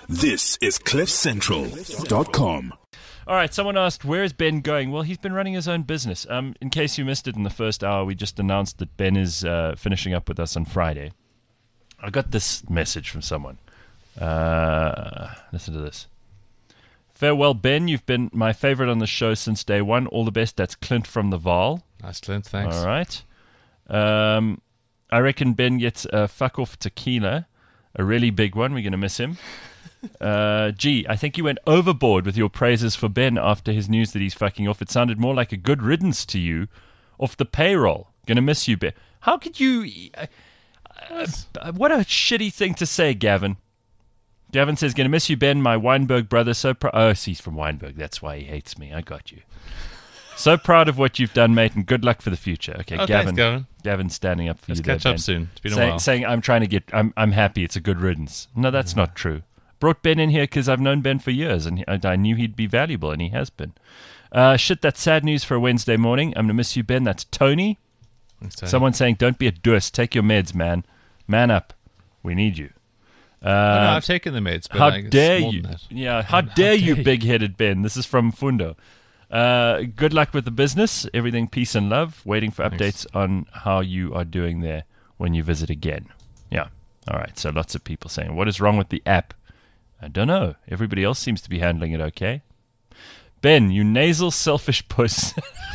This is CliffCentral.com. All right, someone asked, where is Ben going? Well, he's been running his own business. In case you missed it in the first hour, we just announced that Ben is finishing up with us on Friday. I got this message from someone. Listen to this. Farewell, Ben. You've been my favorite on the show since day one. All the best. That's Clint from the Vaal. Nice, Clint. Thanks. All right. I reckon Ben gets a fuck off tequila, a really big one. We're going to miss him. Gee, I think you went overboard with your praises for Ben after his news that he's fucking off. It sounded more like a good riddance to you off the payroll. Going to miss you, Ben. How could you... what a shitty thing to say, Gavin. Gavin says, going to miss you, Ben, my Weinberg brother. So proud. Oh, he's from Weinberg. That's why he hates me. I got you. So proud of what you've done, mate, and good luck for the future. Okay, Gavin. Thanks, Gavin. Gavin's standing up for Let's you there, catch up Ben. soon. It's been a while. Saying, I'm happy. It's a good riddance. No, that's not true. Brought Ben in here because I've known Ben for years, and I knew he'd be valuable, and he has been. Shit, that's sad news for a Wednesday morning. I'm going to miss you, Ben. That's Tony. Thanks, Tony. Someone saying, don't be a duss. Take your meds, man. Man up. We need you. No, I've taken the meds. But How it's dare more you? than that. Yeah, how dare you, big-headed Ben? This is from Fundo. Good luck with the business. Everything peace and love. Waiting for updates on how you are doing there when you visit again. Yeah. All right. So lots of people saying, what is wrong with the app? I don't know. Everybody else seems to be handling it okay. Ben, you nasal, selfish puss.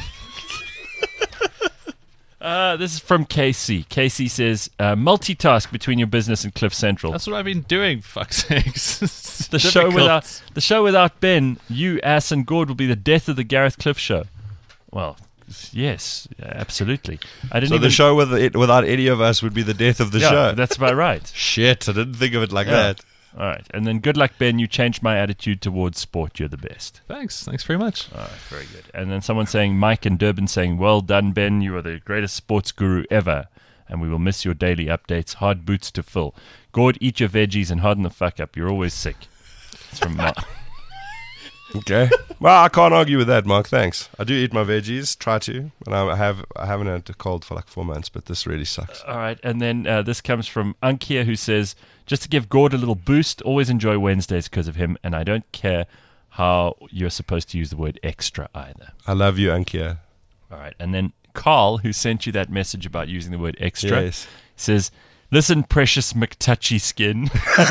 This is from Casey. Casey says, multitask between your business and Cliff Central. That's what I've been doing, for fuck's sakes. The show without Ben, you, Ass, and Gord will be the death of the Gareth Cliff show. Well, yes, absolutely. So the show without any of us would be the death of the show. That's about right. Shit, I didn't think of it like that. All right, and then good luck, Ben. You changed my attitude towards sport. You're the best. Thanks very much. All right, very good. And then someone saying, Mike in Durban saying, well done, Ben. You are the greatest sports guru ever, and we will miss your daily updates. Hard boots to fill. Gord, eat your veggies and harden the fuck up. You're always sick. It's from Mark. Okay. Well, I can't argue with that, Mark. Thanks. I do eat my veggies. Try to. And I haven't had a cold for like 4 months, but this really sucks. All right. And then this comes from Ankia, who says, just to give Gord a little boost, always enjoy Wednesdays because of him, and I don't care how you're supposed to use the word extra either. I love you, Ankia. All right. And then Carl, who sent you that message about using the word extra, Yes. says, listen, precious McTouchy skin.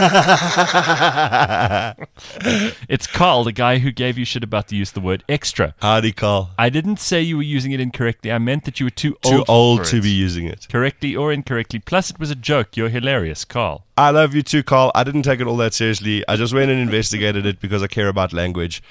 It's Carl, the guy who gave you shit about the use of the word extra. Howdy, Carl. I didn't say you were using it incorrectly. I meant that you were too Too old for to it. be using it. Correctly or incorrectly. Plus, it was a joke. You're hilarious, Carl. I love you too, Carl. I didn't take it all that seriously. I just went and investigated it because I care about language.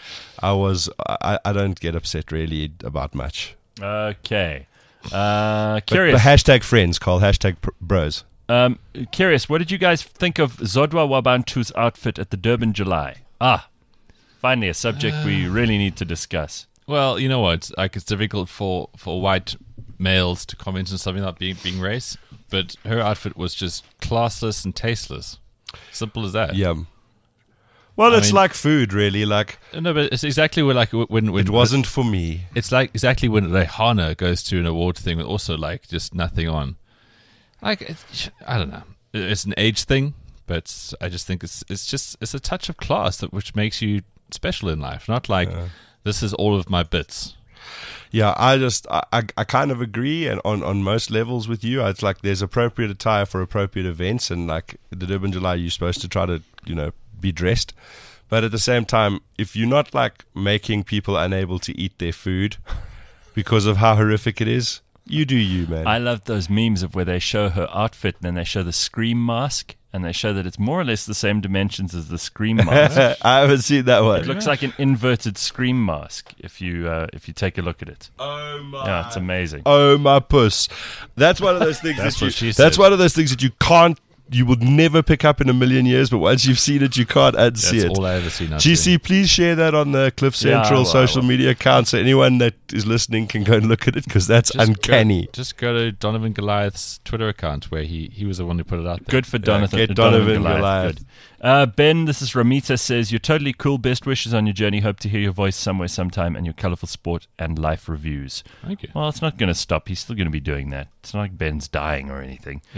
I don't get upset really about much. Okay. But Curious. hashtag friends, Carl. Hashtag bros. Curious, what did you guys think of Zodwa Wabantu's outfit at the Durban July? Finally a subject we really need to discuss. Well, you know what? Like, it's difficult for white males to comment on something about being race, but her outfit was just classless and tasteless. Simple as that. Yum. Well, it's mean- like food, really. Like, No, but it's exactly when it wasn't for me. It's like exactly when Rihanna goes to an award thing with also like just nothing on. Like, I don't know. It's an age thing, but I just think it's a touch of class which makes you special in life. Not like this is all of my bits. Yeah, I kind of agree, and on most levels with you. It's like there's appropriate attire for appropriate events, and like the Durban July, you're supposed to try to be dressed. But at the same time, if you're not like making people unable to eat their food because of how horrific it is, you do you, man. I love those memes of where they show her outfit and then they show the Scream mask and they show that it's more or less the same dimensions as the Scream mask. I haven't seen that one. It looks like an inverted Scream mask if you take a look at it. Oh my! Yeah, it's amazing. Oh my puss! That's one of those things. That's what she That's said. one of those things that you would never pick up in a million years, but once you've seen it, you can't unsee That's it. all I ever seen. GC, please share that on the Cliff Central I social will. media account so anyone that is listening can go and look at it because that's uncanny. Just go to Donovan Goliath's Twitter account where he was the one who put it out there. Good for Donovan. get Donovan Goliath. Good. Ben, this is Ramita says, you're totally cool. Best wishes on your journey. Hope to hear your voice somewhere sometime and your colourful sport and life reviews. Thank you. Well, it's not going to stop. He's still going to be doing that. It's not like Ben's dying or anything. Yeah.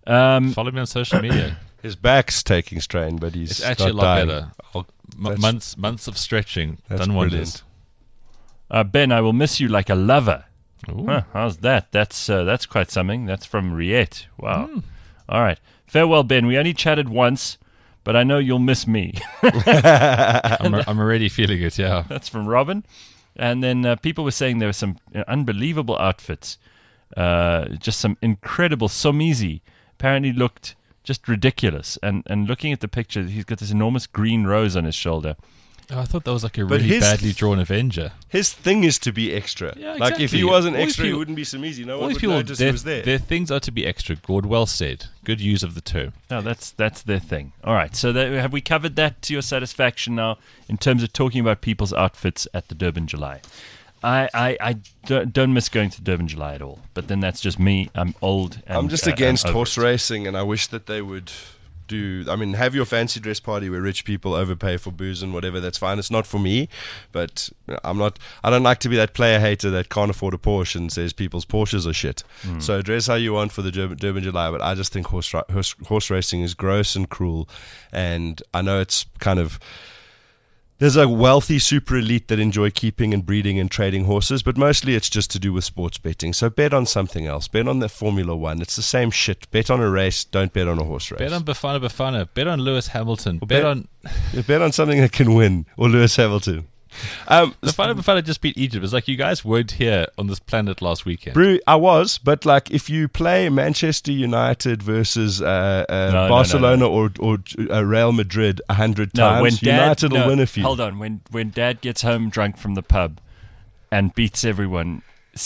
Follow me on social media. His back's taking strain, but he's It's actually a not lot dying. better. That's- Months of stretching That's done wonders. brilliant. Ben, I will miss you like a lover. Ooh. Huh, how's that? That's quite something. That's from Riette. Wow. Hmm. All right. Farewell, Ben. We only chatted once, but I know you'll miss me. I'm already feeling it, yeah. That's from Robin. And then people were saying there were some unbelievable outfits. Just some incredible. Somizi apparently looked just ridiculous. And looking at the picture, he's got this enormous green rose on his shoulder. Oh, I thought that was like a But really his- badly drawn Avenger. His thing is to be extra. Yeah, Like if exactly. he wasn't All these extra, he people- wouldn't be Somizi. No All one these would people, notice he was there. their things are to be extra. Gord, well said. Good use of the term. No, that's their thing. All right. So have we covered that to your satisfaction now in terms of talking about people's outfits at the Durban July? I don't miss going to Durban July at all. But then that's just me. I'm old. And, I'm just I'm against over horse it. racing, and I wish that they would have your fancy dress party where rich people overpay for booze and whatever. That's fine. It's not for me, but I don't like to be that player hater that can't afford a Porsche and says people's Porsches are shit. So dress how you want for the Durban July, but I just think horse racing is gross and cruel, and I know it's kind of. There's a wealthy super elite that enjoy keeping and breeding and trading horses, but mostly it's just to do with sports betting. So bet on something else. Bet on the Formula One. It's the same shit. Bet on a race. Don't bet on a horse race. Bet on Bafana. Bet on Lewis Hamilton. bet- Bet on Bet on something that can win, or Lewis Hamilton. Bafana just beat Egypt. It's like you guys weren't here on this planet last weekend. Brew, I was, but like if you play Manchester United versus Barcelona or Real Madrid 100 times, United will win a few. Hold on. When Dad gets home drunk from the pub and beats everyone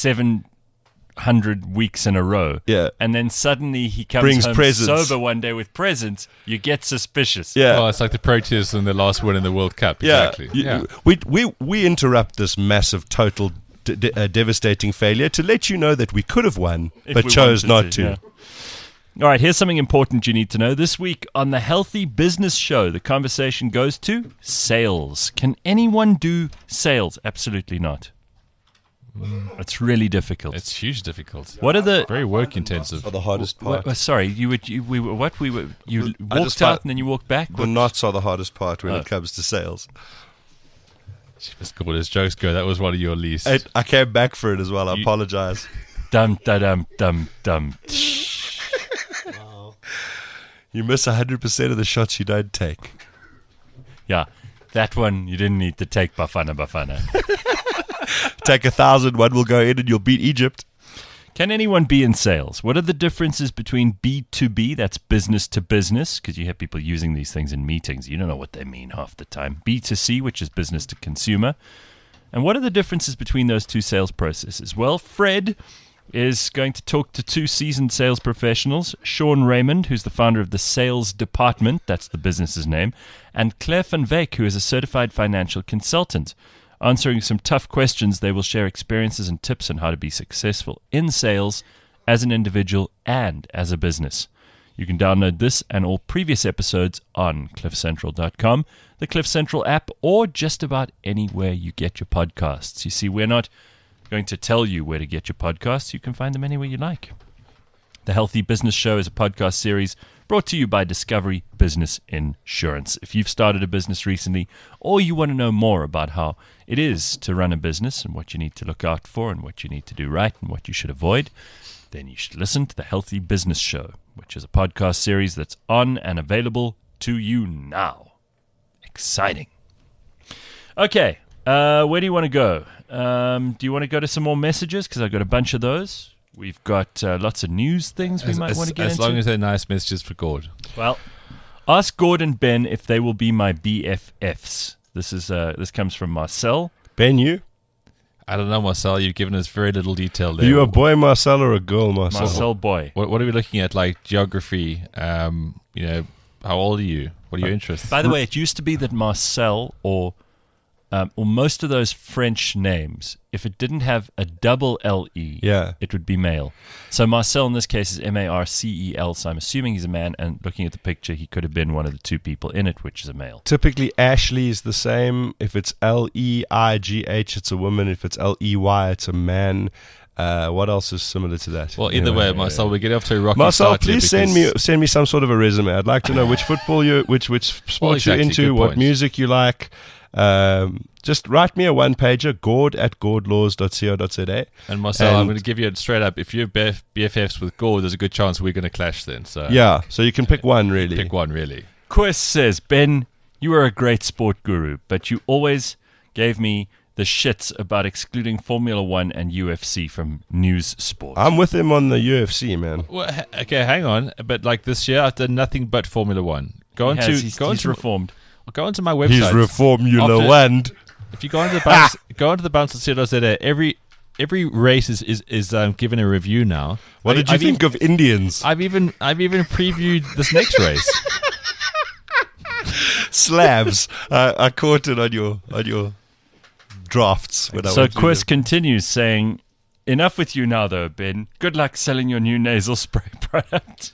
700 weeks in a row, Yeah. and then suddenly he comes Brings home presents. sober one day with presents, you get suspicious. Yeah. Oh, it's like the Proteas in their last win in the World Cup. Yeah, Exactly. You- we interrupt this massive, total, devastating failure to let you know that we could have won, If but we chose wanted not to. yeah. All right, here's something important you need to know. This week on the Healthy Business Show, the conversation goes to sales. Can anyone do sales? Absolutely not. It's really difficult. It's huge difficult. What are the... Very work intensive. Are the hardest part. sorry, you walked just out thought and then you walked back? The knots are the hardest part when it comes to sales. Let's go. As jokes go, that was one of your least. I came back for it as well. I You- apologize. Dum, da, dum, dum, dum. You miss 100% of the shots you don't take. Yeah, that one you didn't need to take, Bafana. Take 1,000, one will go in and you'll beat Egypt. Can anyone be in sales? What are the differences between B2B, that's business to business, because you have people using these things in meetings. You don't know what they mean half the time. B2C, which is business to consumer. And what are the differences between those two sales processes? Well, Fred is going to talk to two seasoned sales professionals, Sean Raymond, who's the founder of the Sales Department, that's the business's name, and Claire van Wyk, who is a certified financial consultant. Answering some tough questions, they will share experiences and tips on how to be successful in sales as an individual and as a business. You can download this and all previous episodes on cliffcentral.com, the Cliff Central app, or just about anywhere you get your podcasts. You see, we're not going to tell you where to get your podcasts. You can find them anywhere you like. The Healthy Business Show is a podcast series brought to you by Discovery Business Insurance. If you've started a business recently, or you want to know more about how it is to run a business and what you need to look out for and what you need to do right and what you should avoid, then you should listen to The Healthy Business Show, which is a podcast series that's on and available to you now. Exciting. Okay, where do you want to go? Do you want to go to some more messages? Because I've got a bunch of those. We've got lots of news things we might want to get as into. long as they're nice messages for Gord. Well, ask Gord and Ben if they will be my BFFs. This comes from Marcel. Ben, you? I don't know, Marcel. You've given us very little detail Are there. you a boy, Marcel, or a girl, Marcel? Marcel boy. What are we looking at? Like geography? How old are you? What are your interests? By the way, it used to be that Marcel or most of those French names, if it didn't have a double L-E, Yeah. it would be male. So Marcel in this case is Marcel, so I'm assuming he's a man, and looking at the picture, he could have been one of the two people in it, which is a male. Typically, Ashley is the same. If it's Leigh, it's a woman. If it's Ley, it's a man. What else is similar to that? Well, either way, Marcel, we get off to a rocky Marcel, start here please send me some sort of a resume. I'd like to know which football which sport exactly, you're into, good what point. music you like. Just write me a one-pager, gord@gordlaws.co.za. And Marcel, I'm And- going to give you it straight up. If you're BFFs with Gord, there's a good chance we're going to clash then. So Yeah, so you can pick one, really. pick one, really. Quest says, Ben, you are a great sport guru, but you always gave me the shits about excluding Formula One and UFC from news sport. I'm with him on the UFC, man. Well, okay, hang on. But like this year, I've done nothing but Formula One. Go he's onto reformed. Go onto my website. He's Formula After- One. If you go onto the bounce, go onto the bounce.co.za, every race is given a review now. What did you think of Indians? I've even previewed this next race. Slabs. I caught it on your drafts. When I So went through Quest continues saying, enough with you now, though, Ben. Good luck selling your new nasal spray product.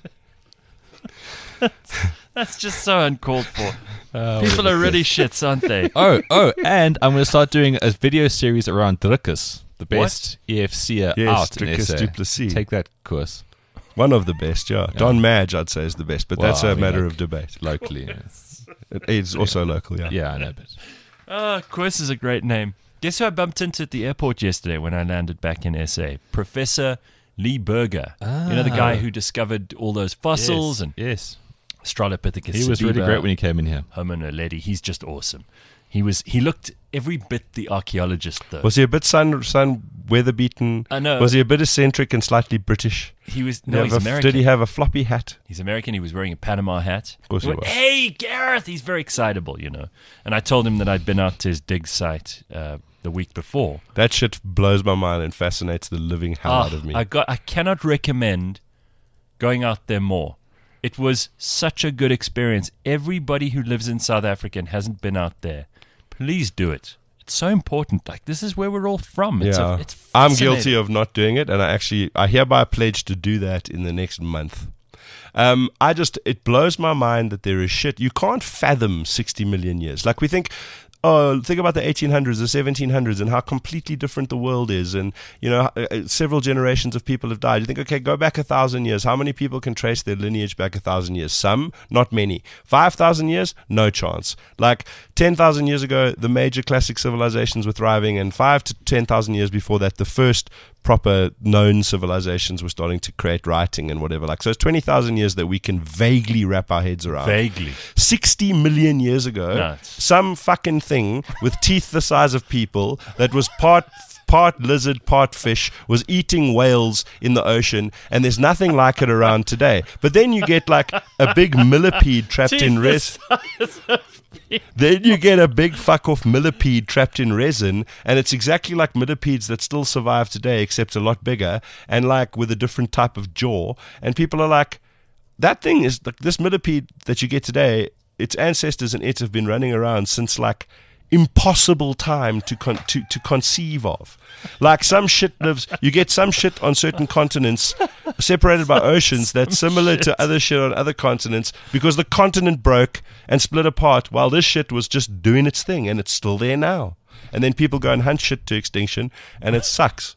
That's just so uncalled for. People are really shits, aren't they? Oh, and I'm going to start doing a video series around Drickus, the best EFCer Yes, out in Drickus SA. du Plessis. Take that course One of the best, yeah. Don Madge, I'd say, is the best, but Well, that's I a mean, matter like- of debate. locally. Yeah, It's also local, yeah. yeah I know, but Quest is a great name. Guess who I bumped into at the airport yesterday when I landed back in SA? Professor Lee Berger. You know, the guy who discovered all those fossils and yes, Australopithecus he was really sativa, great when he came in here. Homo naledi. He's just awesome. He looked every bit the archaeologist, though. Was he a bit sun weather beaten? I know. Was he a bit eccentric and slightly British? He was Did he's he American. Did he have a floppy hat? He's American. He was wearing a Panama hat. Of course he went, was. Hey, Gareth! He's very excitable, you know. And I told him that I'd been out to his dig site the week before. That shit blows my mind and fascinates the living hell out of me. I cannot recommend going out there more. It was such a good experience. Everybody who lives in South Africa and hasn't been out there, please do it. It's so important. Like, this is where we're all from. It's yeah, it's I'm fascinating. guilty of not doing it, and I hereby pledge to do that in the next month. It blows my mind that there is shit. You can't fathom 60 million years. Like, we think, think about the 1800s, the 1700s, and how completely different the world is. And, you know, several generations of people have died. You think, okay, go back 1,000 years. How many people can trace their lineage back 1,000 years? Some, not many. 5,000 years? No chance. Like, 10,000 years ago, the major classic civilizations were thriving, and 5 to 10,000 years before that, the first proper known civilizations were starting to create writing and whatever. Like, so it's 20,000 years that we can vaguely wrap our heads around. Vaguely. 60 million years ago, Nuts. some fucking thing with teeth the size of people that was part lizard, part fish, was eating whales in the ocean, and there's nothing like it around today. But then you get like a big millipede trapped in resin. Then you get a big fuck off millipede trapped in resin, and it's exactly like millipedes that still survive today, except a lot bigger and like with a different type of jaw. And people are like, that thing is like this millipede that you get today. Its ancestors and it have been running around since like impossible time to conceive of. Like, some shit lives. You get some shit on certain continents separated by oceans that's similar to other shit on other continents because the continent broke and split apart while this shit was just doing its thing, and it's still there now. And then people go and hunt shit to extinction, and it sucks.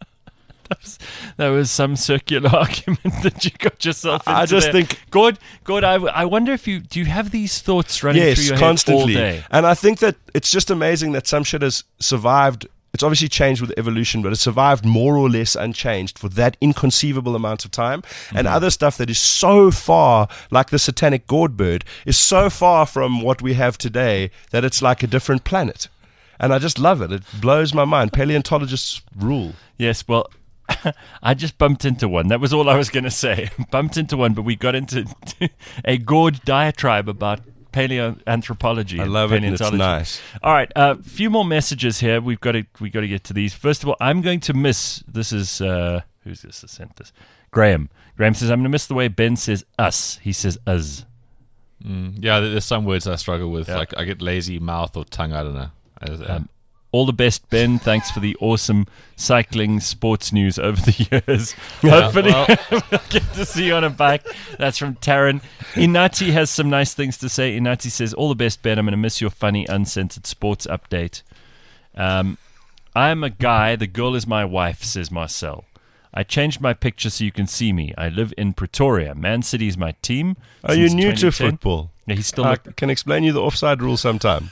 That was some circular argument that you got yourself into. I just there. think- Gord, I wonder if do you have these thoughts running through Yes, your constantly. head all day? And I think that it's just amazing that some shit has survived. It's obviously changed with evolution, but it's survived more or less unchanged for that inconceivable amount of time. And other stuff that is so far, like the satanic gourd bird, is so far from what we have today that it's like a different planet. And I just love it. It blows my mind. Paleontologists rule. Yes, well, I just bumped into one. That was all I was going to say. Bumped into one, but we got into a gourd diatribe about paleoanthropology. I and love it, and it's paleontology. nice. All right, a few more messages here. We got to get to these. First of all, I'm going to miss. This is who's this that sent this? Graham. Graham says, I'm going to miss the way Ben says us. He says us. Yeah, there's some words I struggle with. Yeah. Like I get lazy mouth or tongue. I don't know. All the best, Ben. Thanks for the awesome cycling sports news over the years. Yeah, Hopefully, well- we'll get to see you on a bike. That's from Taryn. Inati has some nice things to say. Inati says, all the best, Ben. I'm going to miss your funny, uncensored sports update. I am a guy. The girl is my wife, says Marcel. I changed my picture so you can see me. I live in Pretoria. Man City is my team. Are you since new to 2010. football? Yeah, he's still I can explain you the offside rule sometime.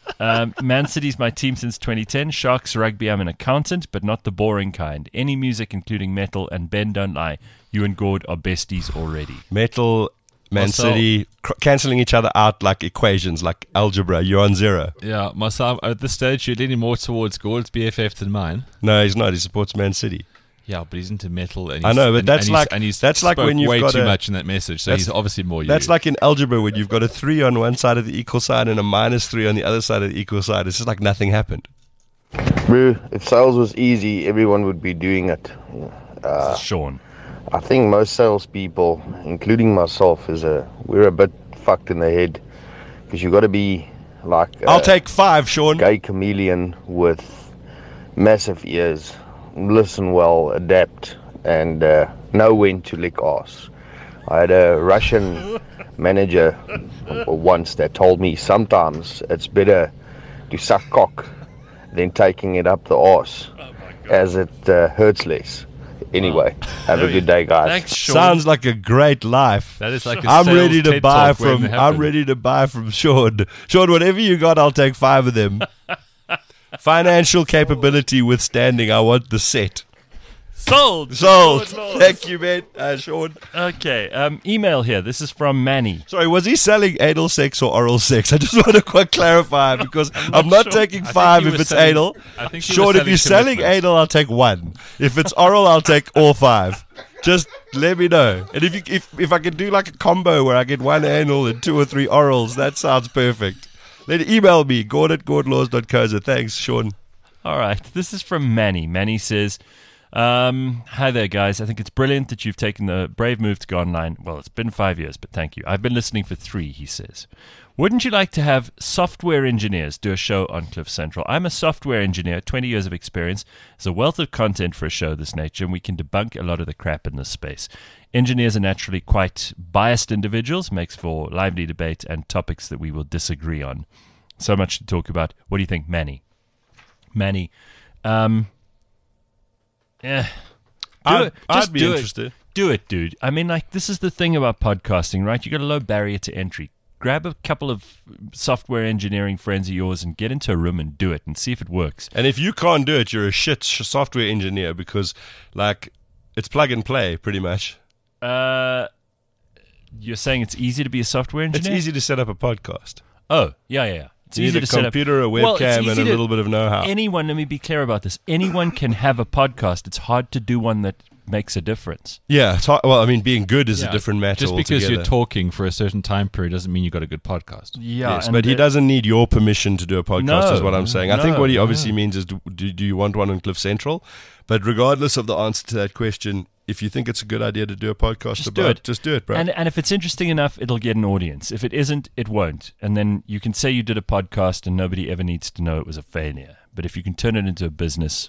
Man City's my team since 2010. Sharks Rugby, I'm an accountant, but not the boring kind. Any music, including metal, and Ben, don't lie. You and Gord are besties already. Metal, Man Marcel. City, cancelling each other out like equations, like algebra. You're on zero. Yeah, myself, at this stage, you're leaning more towards Gord's BFF than mine. No, he's not. He supports Man City. Yeah, but he's into metal. And I he's, know, but and, that's and like- he's, and he's that's like spoke when you've way got too a- much in that message. So that's- he's obviously more you. That's like in algebra when you've got a 3 on one side of the equal sign and a -3 on the other side of the equal side. It's just like nothing happened. Bro, if sales was easy, everyone would be doing it. Sean. I think most salespeople, including myself, we're a bit fucked in the head because you got to be like I'll take 5, Sean. gay chameleon with massive ears, listen well, adapt, and know when to lick ass. I had a Russian manager once that told me sometimes it's better to suck cock than taking it up the arse, as it hurts less. Anyway, have a good day, guys. Thanks, Sean. Sounds like a great life. that is like a I'm sales ready to TED buy talk waiting from. to I'm happen. ready to buy from Sean. Sean, whatever you got, I'll take 5 of them. Financial capability withstanding. I want the set. Sold. Sold. Sean Laws. Thank you, man. Sean. Okay, email here. This is from Manny. Sorry, was he selling anal sex or oral sex? I just want to quite clarify because I'm not sure. taking I think 5 he if was it's selling- anal. I think he was Sean, if you're selling selling commitment. anal, I'll take 1. If it's oral, I'll take all 5. Just let me know. And if I can do like a combo where I get 1 anal and 2 or 3 orals, that sounds perfect. Then email me, gord@gordlaws.co. Thanks, Sean. All right, this is from Manny. Manny says, hi there, guys. I think it's brilliant that you've taken the brave move to go online. Well, it's been 5 years, but thank you. I've been listening for 3, he says. Wouldn't you like to have software engineers do a show on Cliff Central? I'm a software engineer, 20 years of experience. There's a wealth of content for a show of this nature, and we can debunk a lot of the crap in this space. Engineers are naturally quite biased individuals, makes for lively debate and topics that we will disagree on. So much to talk about. What do you think, Manny? Manny, yeah. I'd be do interested. It. Do it, dude. I mean, like, this is the thing about podcasting, right? You got a low barrier to entry. Grab a couple of software engineering friends of yours and get into a room and do it and see if it works. And if you can't do it, you're a shit software engineer because, like, it's plug and play pretty much. You're saying it's easy to be a software It's engineer? easy to set up a podcast. Oh, yeah. It's You easy need to a set up. computer, a Well, it's webcam, and easy a to- little bit of know-how. Anyone, let me be clear about this. Anyone can have a podcast. It's hard to do one that makes a difference. Yeah, it's hard, well, I mean, being good is a Yeah, different matter Just because altogether. you're talking for a certain time period doesn't mean you got a good podcast. Yeah, Yes, but he doesn't need your permission to do a podcast, No, is what I'm saying. I think no, what he obviously means is, do you want one on Cliff Central? But regardless of the answer to that question, if you think it's a good idea to do a podcast Just about do it. just do it, bro. And if it's interesting enough, it'll get an audience. If it isn't, it won't. And then you can say you did a podcast and nobody ever needs to know it was a failure. But if you can turn it into a business,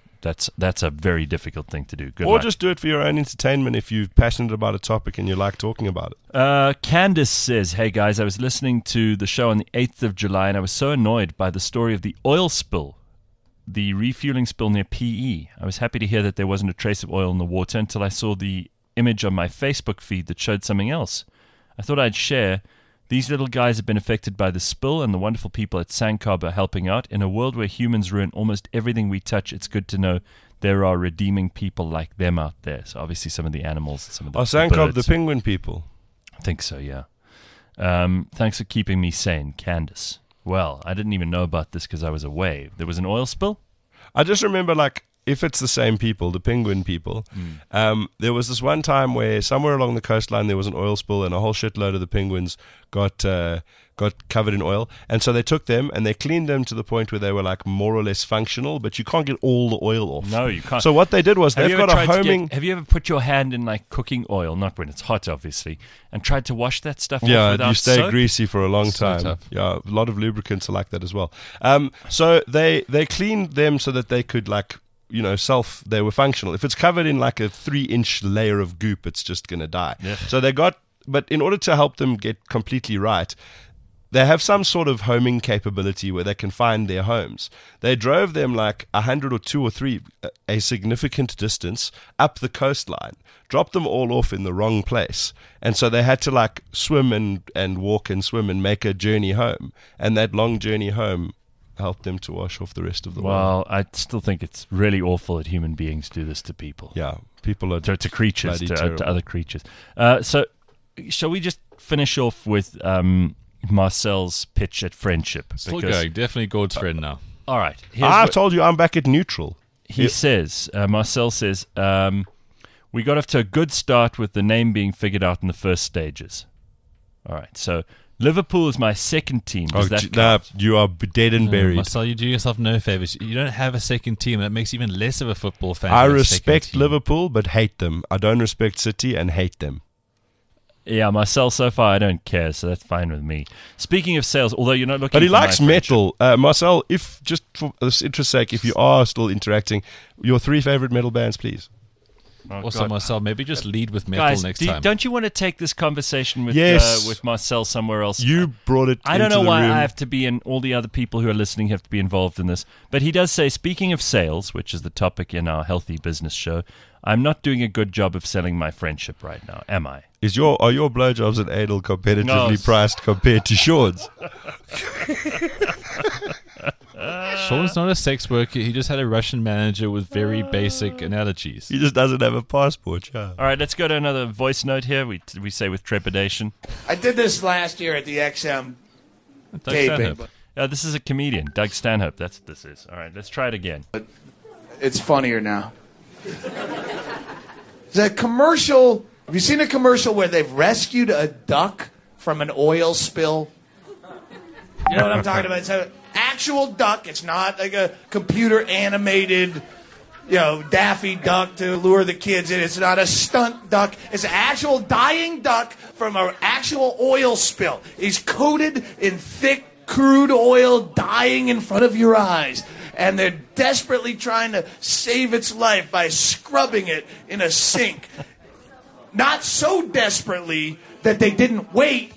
that's a very difficult thing to do. Good or luck. just do it for your own entertainment if you're passionate about a topic and you like talking about it. Candace says, hey guys, I was listening to the show on the 8th of July and I was so annoyed by the story of the oil spill, the refueling spill near PE. I was happy to hear that there wasn't a trace of oil in the water until I saw the image on my Facebook feed that showed something else. I thought I'd share. These little guys have been affected by the spill, and the wonderful people at Sandcarb are helping out. In a world where humans ruin almost everything we touch, it's good to know there are redeeming people like them out there. So obviously some of the animals, some of the Sandcarb, the birds. penguin people. I think so, yeah. Thanks for keeping me sane, Candace. Well, I didn't even know about this because I was away. There was an oil spill? I just remember, like, if it's the same people, the penguin people, there was this one time where somewhere along the coastline there was an oil spill and a whole shitload of the penguins got covered in oil. And so they took them and they cleaned them to the point where they were, like, more or less functional, but you can't get all the oil off. No, you can't. So what they did was Have they've you ever got a tried to homing... have you ever put your hand in, like, cooking oil, not when it's hot, obviously, and tried to wash that stuff off Yeah, without you stay soap? greasy for a long So time. tough. Yeah, a lot of lubricants are like that as well. So they cleaned them so that they could, like, you know, they were functional. If it's covered in like a 3-inch layer of goop, it's just going to die. Yeah. So but in order to help them get completely right, they have some sort of homing capability where they can find their homes. They drove them like 100 or 2 or 3, a significant distance up the coastline, dropped them all off in the wrong place. And so they had to like swim and walk and swim and make a journey home. And that long journey home helped them to wash off the rest of the world. Well, I still think it's really awful that human beings do this to people. Yeah, people are To creatures, bloody to terrible. other creatures. So, shall we just finish off with Marcel's pitch at friendship? Still going. Definitely Gord's friend now. All right. I've told you I'm back at neutral. He says, Marcel says, we got off to a good start with the name being figured out in the first stages. All right. So, Liverpool is my second team. Does that count? You are dead and buried. Marcel, you do yourself no favors. You don't have a second team. That makes you even less of a football fan. I to have a second respect team. Liverpool, but hate them. I don't respect City and hate them. Yeah, Marcel, so far I don't care, so that's fine with me. Speaking of sales, although you're not looking But he for my likes friendship- metal. Marcel, if just for this interest's sake, if you are still interacting, your 3 favorite metal bands, please. Oh, Also, God. Marcel, maybe just lead with metal Guys, next time. don't you want to take this conversation with Yes. with Marcel somewhere else? You brought it. I don't into know the why room. I have to be in. All the other people who are listening have to be involved in this. But he does say, speaking of sales, which is the topic in our Healthy Business show, I'm not doing a good job of selling my friendship right now, am I? Are your blowjobs at Adel competitively No. priced compared to Sean's? Sean's not a sex worker. He just had a Russian manager with very basic analogies. He just doesn't have a passport. Yeah. All right, let's go to another voice note here. We say with trepidation. I did this last year at the XM Doug taping. Stanhope. This is a comedian, Doug Stanhope. That's what this is. All right, let's try it again. It's funnier now. The commercial. Have you seen a commercial where they've rescued a duck from an oil spill? You know what I'm talking about? It's an actual duck. It's not like a computer animated, Daffy Duck to lure the kids in. It's not a stunt duck. It's an actual dying duck from an actual oil spill. He's coated in thick crude oil, dying in front of your eyes. And they're desperately trying to save its life by scrubbing it in a sink. Not so desperately that they didn't wait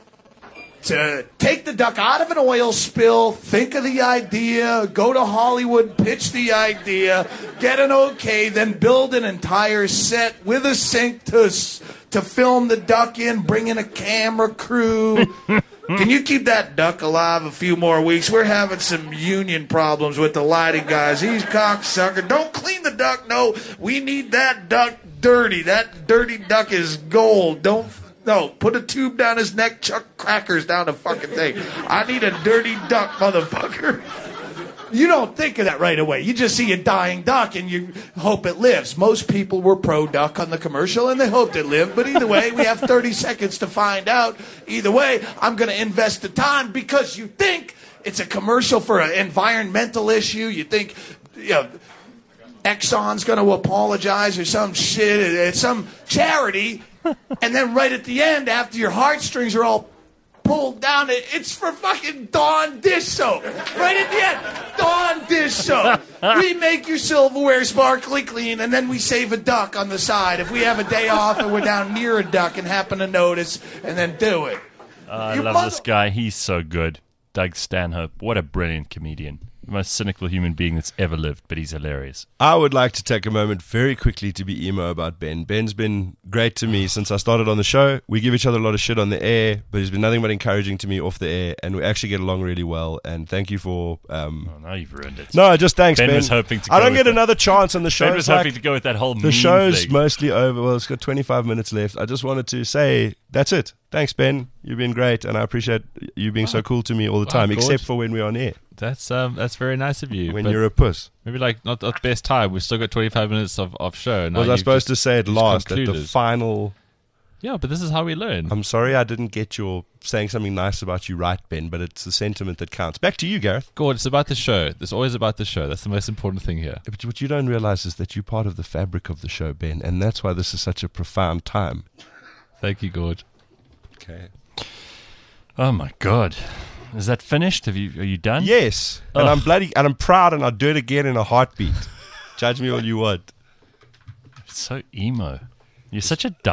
to take the duck out of an oil spill, think of the idea, go to Hollywood, pitch the idea, get an okay, then build an entire set with a sink to film the duck in, bring in a camera crew. Can you keep that duck alive a few more weeks? We're having some union problems with the lighting guys. He's cocksucker. Don't clean the duck. No, we need that duck dirty. That dirty duck is gold. Put a tube down his neck, chuck crackers down the fucking thing. I need a dirty duck, motherfucker. You don't think of that right away. You just see a dying duck and you hope it lives. Most people were pro-duck on the commercial and they hoped it lived. But either way, we have 30 seconds to find out. Either way, I'm going to invest the time because you think it's a commercial for an environmental issue. You think, Exxon's going to apologize or some shit. It's some charity. And then right at the end, after your heartstrings are all pulled down, it's for fucking Dawn dish soap. Right at the end, Dawn dish soap. We make your silverware sparkly clean, and then we save a duck on the side if we have a day off and we're down near a duck and happen to notice, and then do it. I love this guy. He's so good. Doug Stanhope. What a brilliant comedian. The most cynical human being that's ever lived, but he's hilarious. I would like to take a moment very quickly to be emo about Ben. Ben's been great to me since I started on the show. We give each other a lot of shit on the air, but he's been nothing but encouraging to me off the air, and we actually get along really well. And thank you for... Oh, now you've ruined it. No, just thanks, Ben. Ben was hoping to I go don't with get that. another chance on the show. Ben was It's hoping to go with that whole the meme show's thing. mostly over. Well, it's got 25 minutes left. I just wanted to say that's it. Thanks, Ben. You've been great, and I appreciate you being so cool to me all the time, good. except for when we're on air. That's very nice of you. When but you're a puss. maybe like not the best time. We've still got 25 minutes of show. Now Was I you've supposed to just- say it just last at the concluded. final? Yeah, but this is how we learn. I'm sorry I didn't get your saying something nice about you right, Ben, but it's the sentiment that counts. Back to you, Gareth. Gord, it's about the show. It's always about the show. That's the most important thing here. But what you don't realize is that you're part of the fabric of the show, Ben, and that's why this is such a profound time. Thank you, Gord. Okay. Oh, my God. Is that finished? Are you done? Yes, and I'm proud, and I'll do it again in a heartbeat. Judge me all you want. It's so emo. You're such a downer.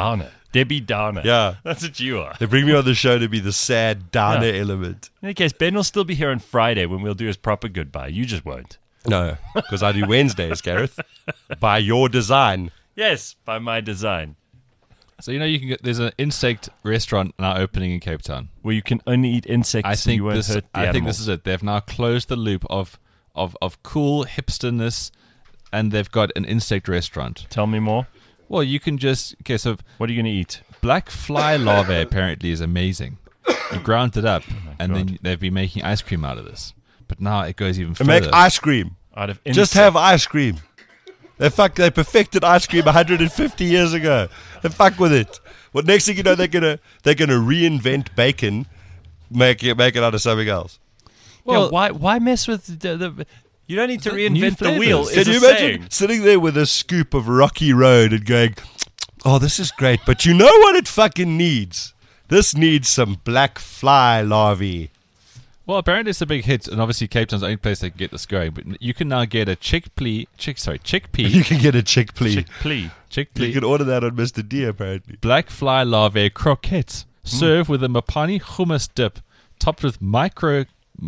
Debbie Downer. Yeah. That's what you are. They bring me on the show to be the sad downer element. In any case, Ben will still be here on Friday when we'll do his proper goodbye. You just won't. No, because I do Wednesdays, Gareth. By your design. Yes, by my design. So you can get. There's an insect restaurant now opening in Cape Town. Where you can only eat insects I so you think won't this. hurt the I think animals. this is it. They've now closed the loop of cool hipsterness, and they've got an insect restaurant. Tell me more. Well, you can just so What are you going to eat? black fly larvae apparently is amazing. You ground it up, and God. then they've been making ice cream out of this. But now it goes even And further. make ice cream. Out of Just have ice cream. They perfected ice cream 150 years ago. They fuck with it. Well, next thing you know, they're gonna reinvent bacon, make it out of something else. Well, why mess with the you don't need to New reinvent the wheel. flavours. Can Is you a imagine saying. sitting there with a scoop of Rocky Road and going, "Oh, this is great, but you know what it fucking needs? This needs some black fly larvae." Well, apparently it's a big hit, and obviously Cape Town's the only place they can get this going. But you can now get a chickpea. You can get a chickpea. You Chickpea. can order that on Mr. D, apparently. Black fly larvae croquettes. Served with a Mopani hummus dip, topped with Mirko.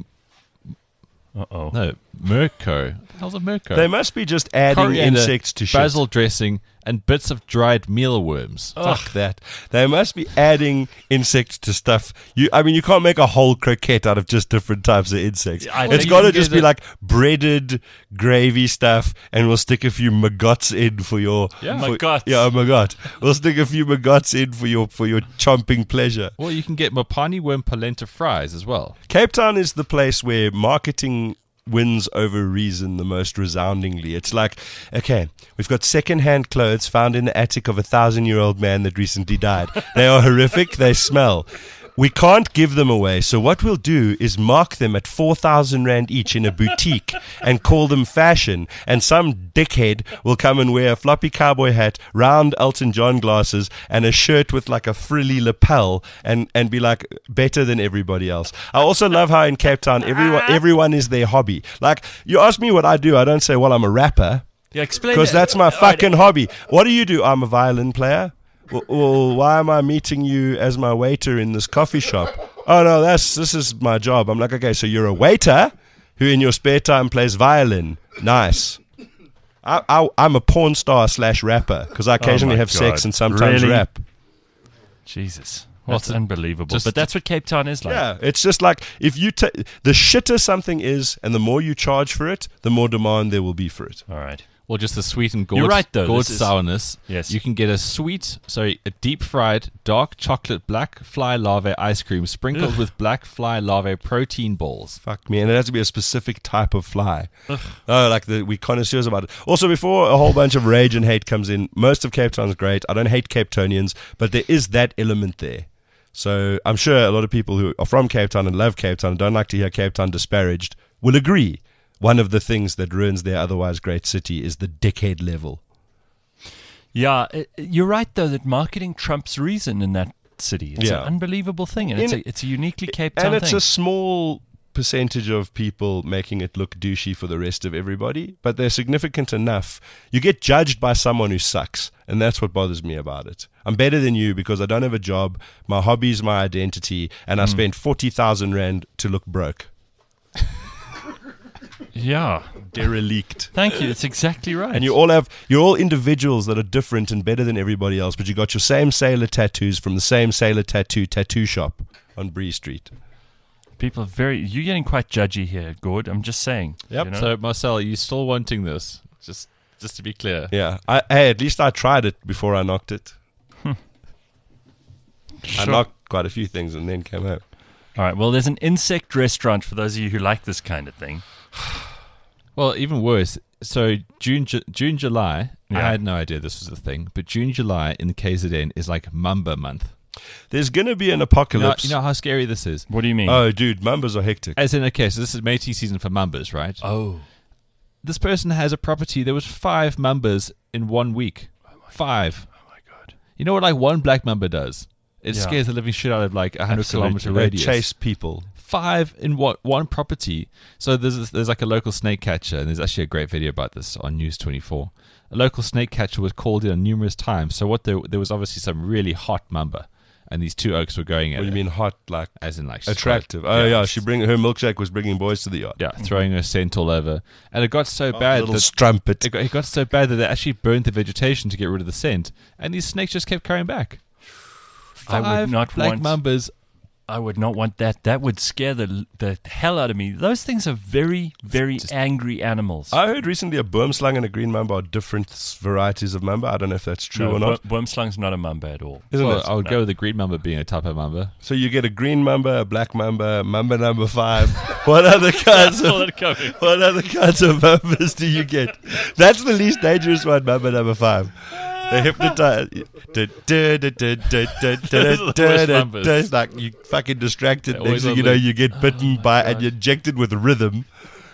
Uh-oh. No, Mirko. What the hell's a Mirko? They must be just adding Coriander, insects to shit. basil dressing, and bits of dried mealworms. Fuck that. They must be adding insects to stuff. You can't make a whole croquette out of just different types of insects. I It's think got to you can just get be it- like breaded gravy stuff, and we'll stick a few maggots in for your Maggots. Yeah, a maggot. We'll stick a few maggots in for your chomping pleasure. Well, you can get Mopani worm polenta fries as well. Cape Town is the place where marketing wins over reason the most resoundingly. It's like, okay, we've got second-hand clothes found in the attic of a 1,000-year-old man that recently died. They are horrific. They smell. We can't give them away, so what we'll do is mark them at 4,000 Rand each in a boutique and call them fashion, and some dickhead will come and wear a floppy cowboy hat, round Elton John glasses, and a shirt with like a frilly lapel and be like better than everybody else. I also love how in Cape Town everyone is their hobby. Like, you ask me what I do, I don't say, well, I'm a rapper, Yeah, explain because that. that's my fucking hobby. What do? I'm a violin player. Well, why am I meeting you as my waiter in this coffee shop? Oh no, this is my job. I'm like, okay, so you're a waiter who in your spare time plays violin. Nice. I'm a porn star / rapper because I occasionally my have sex God. and sometimes Really? rap. Jesus. Well, That's it's unbelievable. just- But that's what Cape Town is like. Yeah, it's just like if you the shitter something is, and the more you charge for it, the more demand there will be for it. All right. Or just the sweet and You're right, though. gourd This is- sourness. Yes. You can get a deep fried dark chocolate black fly larvae ice cream sprinkled with black fly larvae protein balls. Fuck me, and it has to be a specific type of fly. Oh, like we connoisseurs about it. Also, before a whole bunch of rage and hate comes in, most of Cape Town's great. I don't hate Cape Townians, but there is that element there. So I'm sure a lot of people who are from Cape Town and love Cape Town and don't like to hear Cape Town disparaged will agree. One of the things that ruins their otherwise great city is the dickhead level. Yeah, you're right, though, that marketing trumps reason in that city. It's Yeah. an unbelievable thing, and it's a uniquely Cape Town And it's thing. a small percentage of people making it look douchey for the rest of everybody, but they're significant enough. You get judged by someone who sucks, and that's what bothers me about it. I'm better than you because I don't have a job, my hobby's my identity, and I spent 40,000 Rand to look broke. Yeah. Derelict. Thank you. It's exactly right. And you're all individuals that are different and better than everybody else, but you got your same sailor tattoos from the same sailor tattoo shop on Bree Street. People are you're getting quite judgy here, Gord. I'm just saying. Yep. You know? So, Marcel, are you still wanting this? Just to be clear. Yeah. Hey, at least I tried it before I knocked it. I Sure. knocked quite a few things and then came home. All right. Well, there's an insect restaurant for those of you who like this kind of thing. Well, even worse. So June, July. I Yeah. had no idea this was a thing, but June, July in the KZN is like Mamba month. There's going to be an You know, apocalypse. you know how scary this is. What do you mean? Oh, dude, Mambas are hectic. As in, okay, so this is Métis season for Mambas, right? Oh. This person has a property. There was 5 Mambas in 1 week. 5. Oh, my God. You know what like one black Mamba does? It Yeah. scares the living shit out of like 100 Absolutely. kilometer They radius. chase people. 5 in one property. So there's like a local snake catcher, and there's actually a great video about this on News 24. A local snake catcher was called in numerous times. So there was obviously some really hot mamba, and these 2 oaks were going at What do you it. mean hot? Like As in like attractive? straight. Oh yeah, her milkshake was bringing boys to the yard. Yeah, throwing her scent all over, and it got so bad Little that strumpet. it got so bad that they actually burned the vegetation to get rid of the scent, and these snakes just kept coming back. I would 5 not black want- mambas. I would not want that. That would scare the hell out of me. Those things are very, very angry animals. I heard recently a boomslang and a green mamba are different varieties of mamba. I don't know if that's true or not. Wormslang's not a mamba at all. Isn't Well, it? I would go with the green mamba being a type of mamba. So you get a green mamba, a black mamba, mamba number 5. What other kinds Saw of that coming. what other kinds of mambas do you get? That's the least dangerous one, mamba number 5. They hypnotize. It's like you fucking distracted. They're Next always thing on you know, the- you get bitten by and you're injected with rhythm.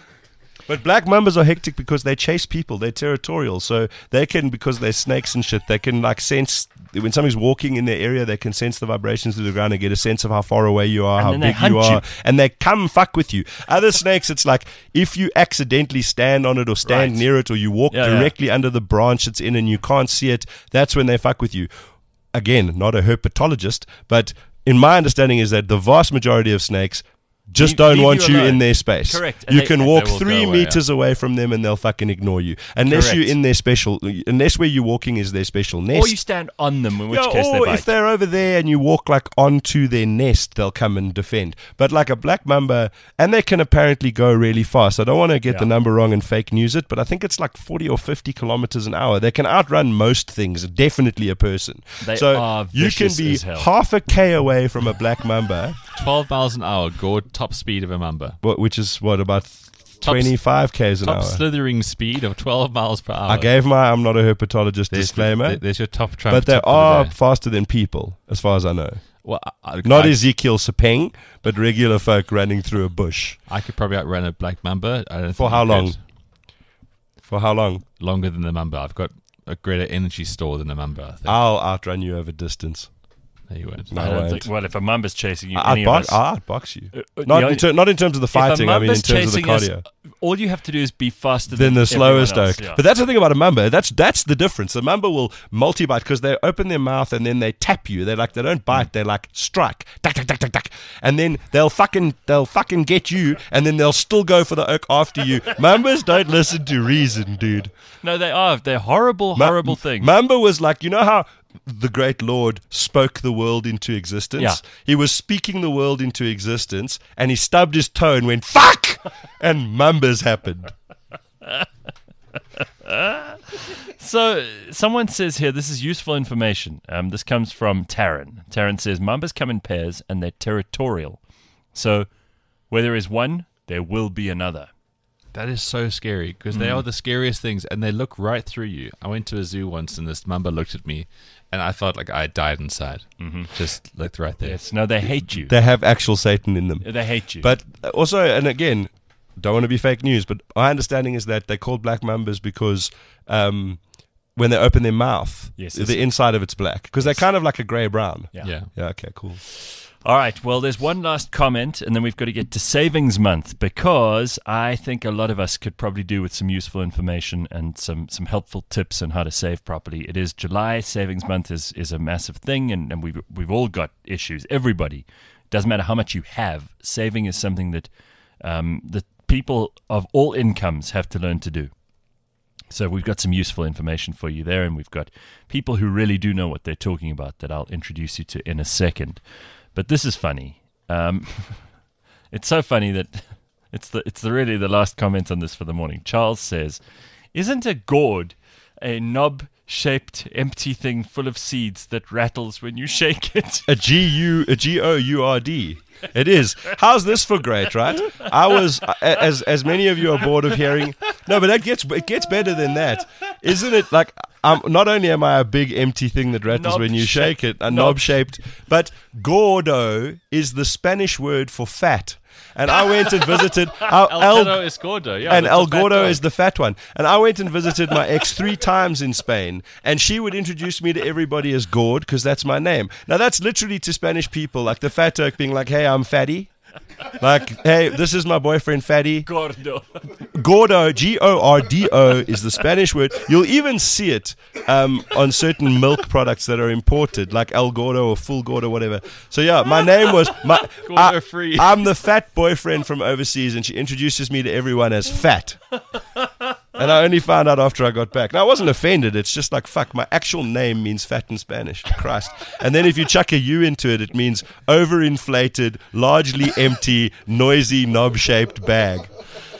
But black mambas are hectic because they chase people. They're territorial, so they can, because they're snakes and shit, they can like sense when somebody's walking in their area. They can sense the vibrations through the ground and get a sense of how far away you are, how then they big hunt you are, you. and they come fuck with you. Other snakes, it's like if you accidentally stand on it or stand Right. near it, or you walk Yeah, directly under the branch it's in and you can't see it. That's when they fuck with you. Again, not a herpetologist, but in my understanding is that the vast majority of snakes just don't leave want you you alone. in their space. Correct. And You they- can and walk they will 3 go away, meters away from them and they'll fucking ignore you. Unless Correct. you're in their unless where you're walking is their special nest. Or you stand on them, in which Yeah, case they or bite. if they're over there and you walk like onto their nest, they'll come and defend. But like a black mamba, and they can apparently go really fast. I don't want to get the number wrong and fake news it, but I think it's like 40 or 50 kilometers an hour. They can outrun most things, definitely a person. They so are you can vicious be as hell. half a K away from a black mamba, 12 miles an hour, gourd top speed of a mamba. which is what, about Top- 25 Ks an Top hour. slithering speed of 12 miles per hour. I gave my I'm not a herpetologist There's- disclaimer, There's your top trump. but they tip for the are day. faster than people, as far as I know. Well, Not I, Ezekiel Sepeng, but regular folk running through a bush. I could probably outrun a black mamba. I don't For think how you long? could. For how long? Longer than the mamba. I've got a greater energy store than the mamba. I think. I'll outrun you over distance. No, you won't. No, I I don't won't. think, well, if a mamba's chasing you, any of I'll us. outbox you. the Not only- not in terms of the if a fighting, I mean in mamba's terms of the chasing us, cardio. all you have to do is be faster Than the everyone slowest else, oak. yeah. But that's the thing about a mamba. That's the difference. The mamba will multi-bite because they open their mouth and then they tap you. They don't bite. They like strike, duck, duck, duck, duck, duck, and then they'll fucking get you, and then they'll still go for the oak after you. Mambas don't listen to reason, dude. No, they are. They're horrible, horrible things. Mamba was like, you know how the great Lord spoke the world into existence? Yeah. He was speaking the world into existence, and he stubbed his toe and went, fuck! And Mambas happened. So someone says here, this is useful information. This comes from Taryn. Taryn says, mambas come in pairs and they're territorial. So where there is one, there will be another. That is so scary because they are the scariest things and they look right through you. I went to a zoo once and this mamba looked at me and I felt like I died inside. Just looked right there. Yes. No, they hate you. They have actual Satan in them. They hate you. But also, and again, don't want to be fake news, but my understanding is that they're called black mambas because when they open their mouth, Yes, the inside of it's black because they're kind of like a grey-brown. Yeah. Yeah, okay, cool. All right. Well, there's one last comment, and then we've got to get to Savings Month because I think a lot of us could probably do with some useful information and some helpful tips on how to save properly. It is July. Savings Month is a massive thing, and we've all got issues. Everybody. Doesn't matter how much you have. Saving is something that the people of all incomes have to learn to do. So we've got some useful information for you there, and we've got people who really do know what they're talking about that I'll introduce you to in a second. But this is funny. It's so funny that it's really the last comment on this for the morning. Charles says, "Isn't a gourd a knob-shaped empty thing full of seeds that rattles when you shake it?" A G-O-U-R-D. It is. How's this for great, right? I was, as many of you are bored of hearing. No, but it gets better than that, isn't it? Like, not only am I a big empty thing that rattles when you shake it, a knob-shaped, but gordo is the Spanish word for fat. And I went and visited El Gordo is gordo. Yeah, and that's El a fat Gordo dog. is the fat one. And I went and visited my ex 3 times in Spain, and she would introduce me to everybody as Gord because that's my name. Now that's literally to Spanish people, like the fat oak being like, "Hey, I'm fatty." Like, hey, this is my boyfriend, Fatty. Gordo. Gordo, Gordo, is the Spanish word. You'll even see it on certain milk products that are imported, like El Gordo or Full Gordo, whatever. So yeah, my name was Gordo free. I'm the fat boyfriend from overseas, and she introduces me to everyone as Fat. And I only found out after I got back. Now, I wasn't offended. It's just like, fuck, my actual name means fat in Spanish. Christ. And then if you chuck a U into it, it means overinflated, largely empty, noisy, knob-shaped bag.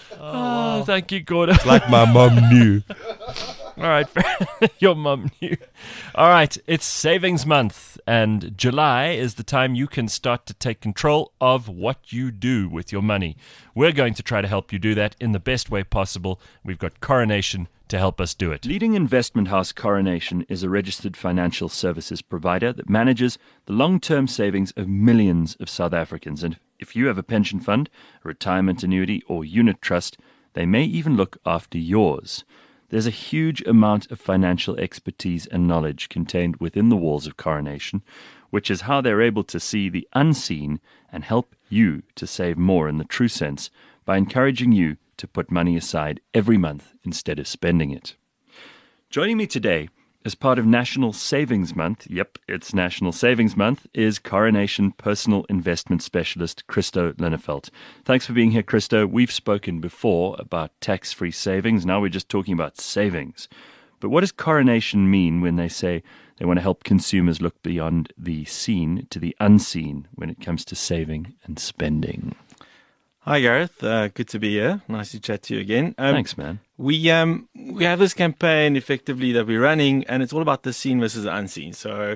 Oh, thank you, Gordo. Like my mom knew. All right, your mum knew. All right, it's savings month, and July is the time you can start to take control of what you do with your money. We're going to try to help you do that in the best way possible. We've got Coronation to help us do it. Leading investment house Coronation is a registered financial services provider that manages the long-term savings of millions of South Africans. And if you have a pension fund, a retirement annuity, or unit trust, they may even look after yours. There's a huge amount of financial expertise and knowledge contained within the walls of Coronation, which is how they're able to see the unseen and help you to save more in the true sense by encouraging you to put money aside every month instead of spending it. Joining me today as part of National Savings Month, yep, it's National Savings Month, is Coronation Personal Investment Specialist Christo Linnefeld. Thanks for being here, Christo. We've spoken before about tax-free savings. Now we're just talking about savings. But what does Coronation mean when they say they want to help consumers look beyond the seen to the unseen when it comes to saving and spending? Hi, Gareth. Good to be here. Nice to chat to you again. Thanks, man. We have this campaign effectively that we're running, and it's all about the seen versus the unseen. So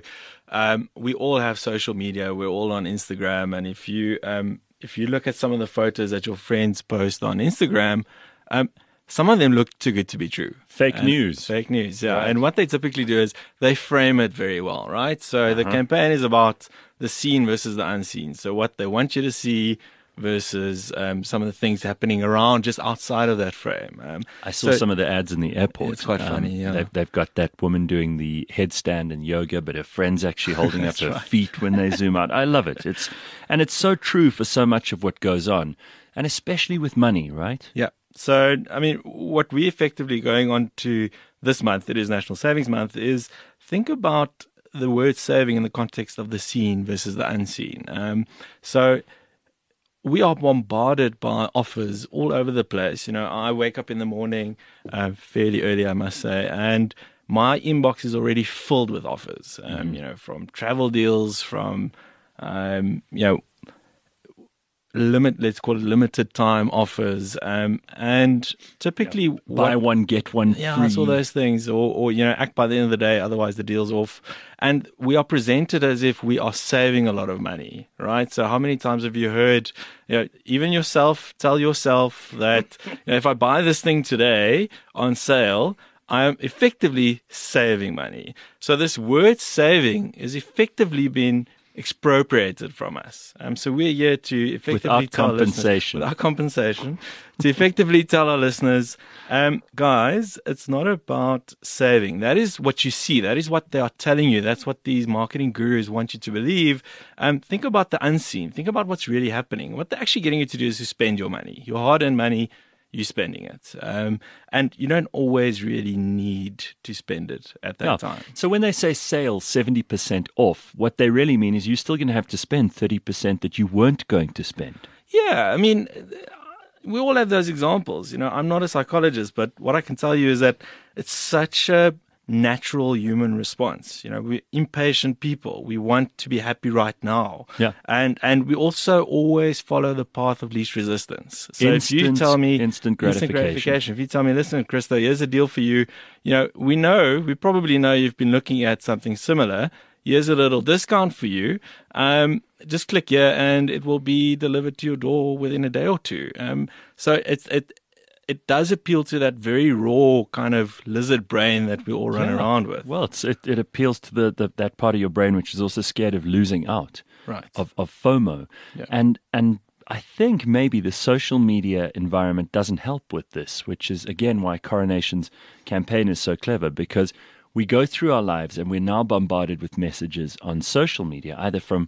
we all have social media. We're all on Instagram, and if you look at some of the photos that your friends post on Instagram, some of them look too good to be true. Fake news. Fake news, yeah. Right. And what they typically do is they frame it very well, right? So the campaign is about the seen versus the unseen. So what they want you to see versus some of the things happening around just outside of that frame. I saw some of the ads in the airport. It's quite funny, yeah. They've got that woman doing the headstand and yoga, but her friend's actually holding up her feet when they zoom out. I love it. It's so true for so much of what goes on, and especially with money, right? Yeah. So, I mean, what we effectively going on to this month, it is National Savings Month, is think about the word saving in the context of the seen versus the unseen. So we are bombarded by offers all over the place. You know, I wake up in the morning fairly early, I must say, and my inbox is already filled with offers. You know, from travel deals, from let's call it limited time offers, and typically buy one get one free. It's all those things, or act by the end of the day, otherwise the deal's off. And we are presented as if we are saving a lot of money, right? So how many times have you heard, even yourself tell yourself that if I buy this thing today on sale, I am effectively saving money. So this word saving is effectively been expropriated from us. So we're here to effectively without compensation, to effectively tell our listeners, guys, it's not about saving. That is what you see. That is what they are telling you. That's what these marketing gurus want you to believe. Think about the unseen. Think about what's really happening. What they're actually getting you to do is to spend your money, your hard-earned money. You're spending it. And you don't always really need to spend it at that time. So when they say sale 70% off, what they really mean is you're still going to have to spend 30% that you weren't going to spend. Yeah, I mean, we all have those examples. I'm not a psychologist, but what I can tell you is that it's such a natural human response. We're impatient people. We want to be happy right now. Yeah. And we also always follow the path of least resistance. So if you tell me instant gratification. If you tell me, listen, Christo, here's a deal for you. We probably know you've been looking at something similar. Here's a little discount for you. Just click here and it will be delivered to your door within a day or two. So it does appeal to that very raw kind of lizard brain that we all run around with. Well, it appeals to that part of your brain which is also scared of losing out, right? Of FOMO, yeah. And I think maybe the social media environment doesn't help with this, which is again why Coronation's campaign is so clever, because we go through our lives and we're now bombarded with messages on social media, either from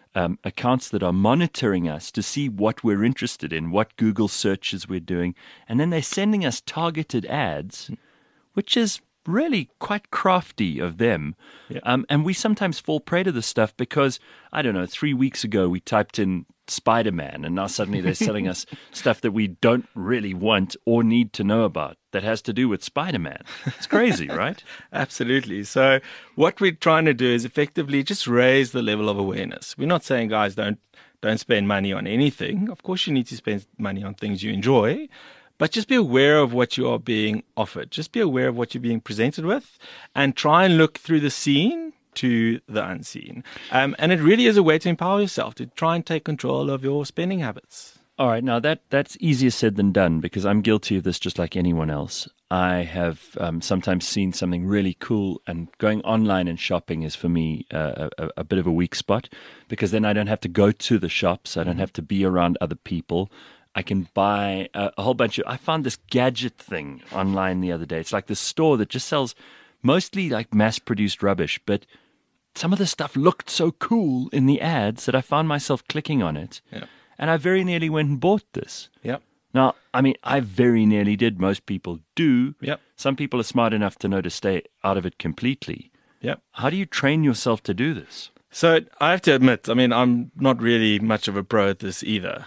accounts that are monitoring us to see what we're interested in, what Google searches we're doing, and then they're sending us targeted ads, which is really quite crafty of them. And we sometimes fall prey to this stuff because, I don't know, 3 weeks ago we typed in Spider-Man, and now suddenly they're selling us stuff that we don't really want or need to know about that has to do with Spider-Man. It's crazy, right? Absolutely. So what we're trying to do is effectively just raise the level of awareness. We're not saying, guys, don't spend money on anything. Of course, you need to spend money on things you enjoy, but just be aware of what you are being offered. Just be aware of what you're being presented with, and try and look through the seen to the unseen. And it really is a way to empower yourself, to try and take control of your spending habits. All right, now that's easier said than done, because I'm guilty of this just like anyone else. I have sometimes seen something really cool, and going online and shopping is for me a bit of a weak spot, because then I don't have to go to the shops. I don't have to be around other people. I can buy a whole bunch of... I found this gadget thing online the other day. It's like this store that just sells mostly like mass-produced rubbish, but some of the stuff looked so cool in the ads that I found myself clicking on it. Yeah. And I very nearly went and bought this. Yep. Now, I mean, I very nearly did. Most people do. Yep. Some people are smart enough to know to stay out of it completely. Yep. How do you train yourself to do this? So I have to admit, I mean, I'm not really much of a pro at this either.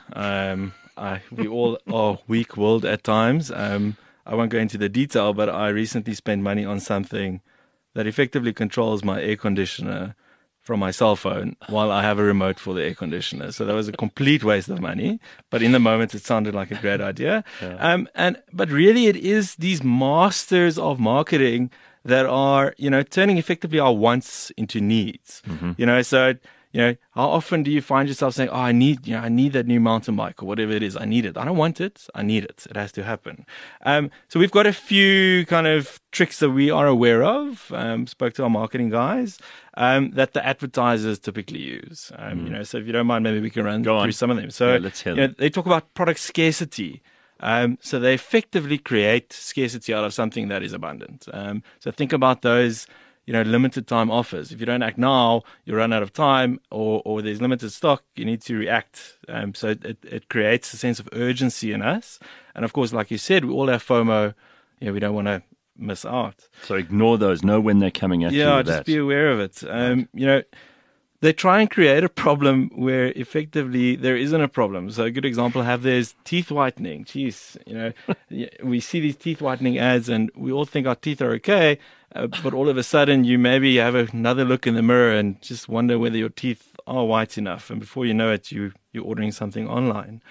We all are weak-willed at times. I won't go into the detail, but I recently spent money on something that effectively controls my air conditioner from my cell phone while I have a remote for the air conditioner. So that was a complete waste of money, but in the moment it sounded like a great idea. Yeah. But really it is these masters of marketing that are, turning effectively our wants into needs. Mm-hmm. So how often do you find yourself saying, I need that new mountain bike or whatever it is. I need it. I don't want it. I need it. It has to happen. So we've got a few kind of tricks that we are aware of. Spoke to our marketing guys, that the advertisers typically use. So if you don't mind, maybe we can run through some of them. So let's hear them. They talk about product scarcity. So they effectively create scarcity out of something that is abundant. So think about those limited time offers. If you don't act now, you run out of time, or there's limited stock, you need to react. So it creates a sense of urgency in us. And of course, like you said, we all have FOMO. We don't want to miss out. So ignore those. Know when they're coming at you. Yeah, just be aware of it. They try and create a problem where effectively there isn't a problem. So a good example there's teeth whitening. Jeez, we see these teeth whitening ads and we all think our teeth are okay, but all of a sudden you maybe have another look in the mirror and just wonder whether your teeth are white enough. And before you know it, you're ordering something online.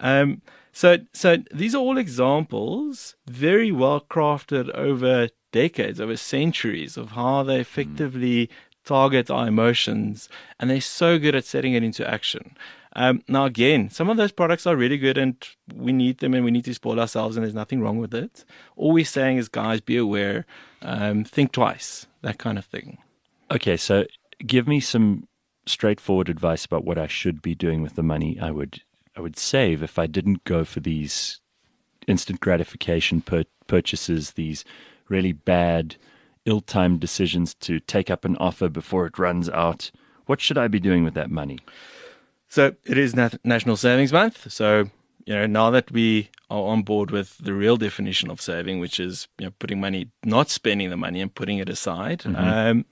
So these are all examples, very well crafted over decades, over centuries, of how they effectively target our emotions, and they're so good at setting it into action. Now, again, some of those products are really good and we need them and we need to spoil ourselves, and there's nothing wrong with it. All we're saying is, guys, be aware, think twice, that kind of thing. Okay, so give me some straightforward advice about what I should be doing with the money I would save if I didn't go for these instant gratification purchases, these really bad, ill-timed decisions to take up an offer before it runs out. What should I be doing with that money? So it is National Savings Month. So, now that we are on board with the real definition of saving, which is putting money, not spending the money and putting it aside. Mm-hmm.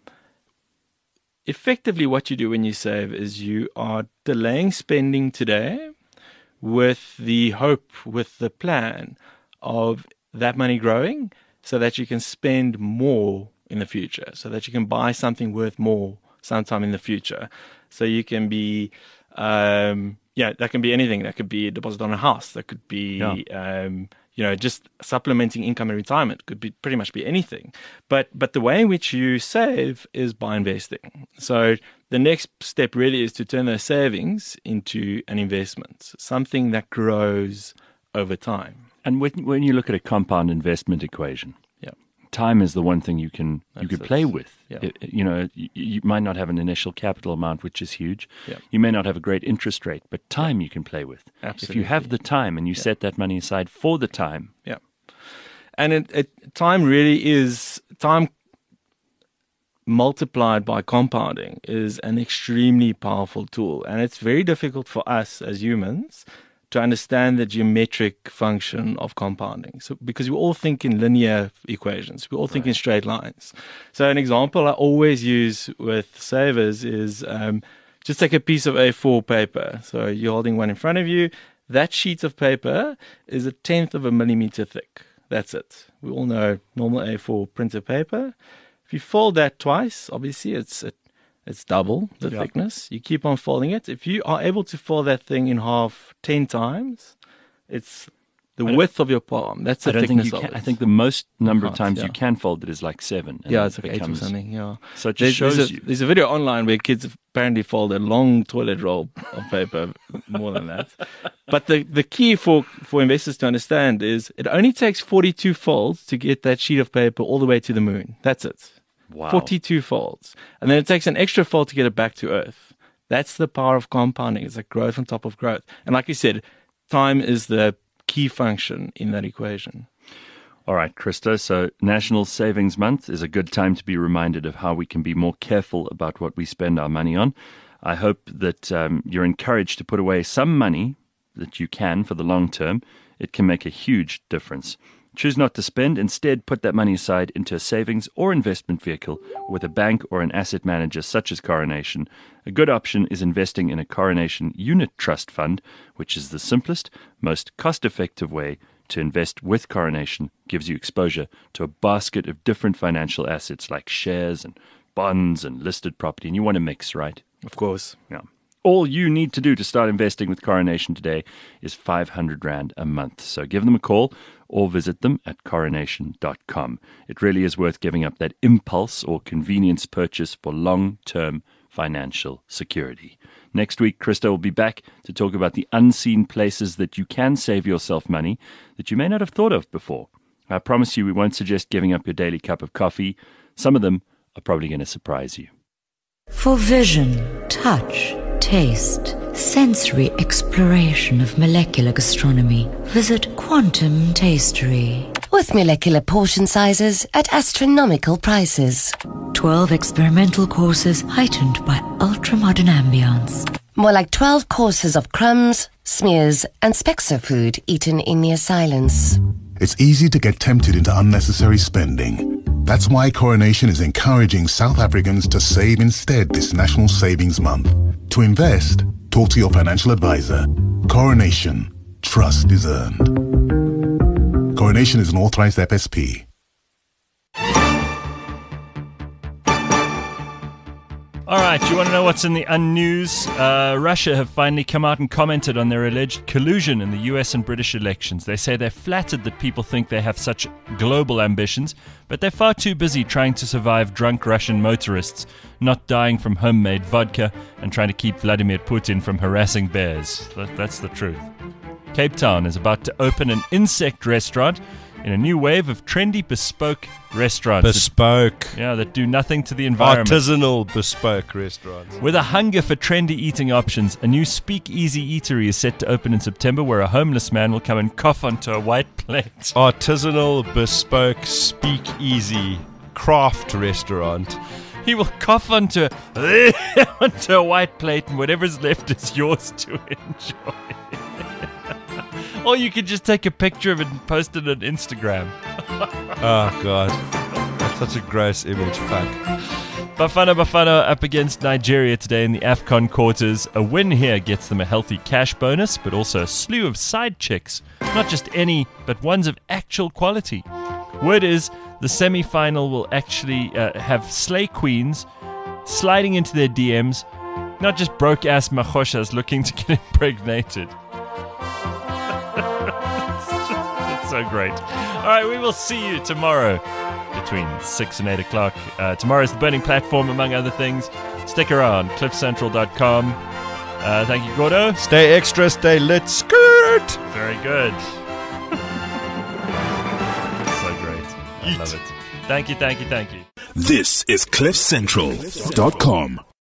Effectively, what you do when you save is you are delaying spending today with the hope, with the plan of that money growing, so that you can spend more in the future, so that you can buy something worth more sometime in the future. So you can be, that can be anything. That could be a deposit on a house. That could be, just supplementing income in retirement. Could be pretty much be anything. But the way in which you save is by investing. So the next step really is to turn those savings into an investment, something that grows over time. And when you look at a compound investment equation, time is the one thing you can play with. Yeah. You might not have an initial capital amount, which is huge. Yeah. You may not have a great interest rate, but time you can play with. Absolutely. If you have the time and you set that money aside for the time. Yeah. And time really is time. multiplied by compounding is an extremely powerful tool. And it's very difficult for us as humans to understand the geometric function of compounding. So, because we all think in linear equations, we all think in straight lines. So an example I always use with savers is just take a piece of A4 paper. So you're holding one in front of you. That sheet of paper is 1/10 of a millimeter thick. That's it. We all know normal A4 printer paper. If you fold that twice, obviously it's double the thickness. You keep on folding it. If you are able to fold that thing in half 10 times, it's the width of your palm. That's the thickness of it. I think the most number of times you can fold it is like 7. Yeah, it's like 8 or something. Yeah. So it just shows you. There's a video online where kids apparently fold a long toilet roll of paper more than that. But the key for investors to understand is it only takes 42 folds to get that sheet of paper all the way to the moon. That's it. Wow. 42 folds. And then it takes an extra fold to get it back to Earth. That's the power of compounding. It's like growth on top of growth. And like you said, time is the key function in that equation. All right, Christo. So National Savings Month is a good time to be reminded of how we can be more careful about what we spend our money on. I hope that you're encouraged to put away some money that you can for the long term. It can make a huge difference. Choose not to spend. Instead, put that money aside into a savings or investment vehicle with a bank or an asset manager such as Coronation. A good option is investing in a Coronation Unit Trust Fund, which is the simplest, most cost-effective way to invest with Coronation. Gives you exposure to a basket of different financial assets like shares and bonds and listed property. And you want to mix, right? Of course. Yeah. All you need to do to start investing with Coronation today is 500 Rand a month. So give them a call or visit them at coronation.com. It really is worth giving up that impulse or convenience purchase for long-term financial security. Next week, Krista will be back to talk about the unseen places that you can save yourself money that you may not have thought of before. I promise you we won't suggest giving up your daily cup of coffee. Some of them are probably going to surprise you. For vision, touch, taste, sensory exploration of molecular gastronomy, visit Quantum Tastery. With molecular portion sizes at astronomical prices. 12 experimental courses heightened by ultra-modern ambience. More like 12 courses of crumbs, smears, and specks of food eaten in near silence. It's easy to get tempted into unnecessary spending. That's why Coronation is encouraging South Africans to save instead this National Savings Month. To invest, talk to your financial advisor. Coronation. Trust is earned. Coronation is an authorized FSP. All right, you want to know what's in the unnews? Russia have finally come out and commented on their alleged collusion in the US and British elections. They say they're flattered that people think they have such global ambitions, but they're far too busy trying to survive drunk Russian motorists, not dying from homemade vodka, and trying to keep Vladimir Putin from harassing bears. That's the truth. Cape Town is about to open an insect restaurant in a new wave of trendy bespoke restaurants. Bespoke. That do nothing to the environment. Artisanal bespoke restaurants. With a hunger for trendy eating options, a new speakeasy eatery is set to open in September where a homeless man will come and cough onto a white plate. Artisanal bespoke speakeasy craft restaurant. He will cough onto a white plate and whatever's left is yours to enjoy. Or you could just take a picture of it and post it on Instagram. Oh, God. That's such a gross image. Fuck. Bafana up against Nigeria today in the AFCON quarters. A win here gets them a healthy cash bonus, but also a slew of side chicks. Not just any, but ones of actual quality. Word is the semi-final will actually have slay queens sliding into their DMs, not just broke-ass machoshas looking to get impregnated. It's so great. All right, we will see you tomorrow between 6 and 8 o'clock. Tomorrow's the Burning Platform, among other things. Stick around, cliffcentral.com. Thank you, Gordo. Stay extra, stay lit, skirt. Very good. So great. I love it. Thank you. This is cliffcentral.com.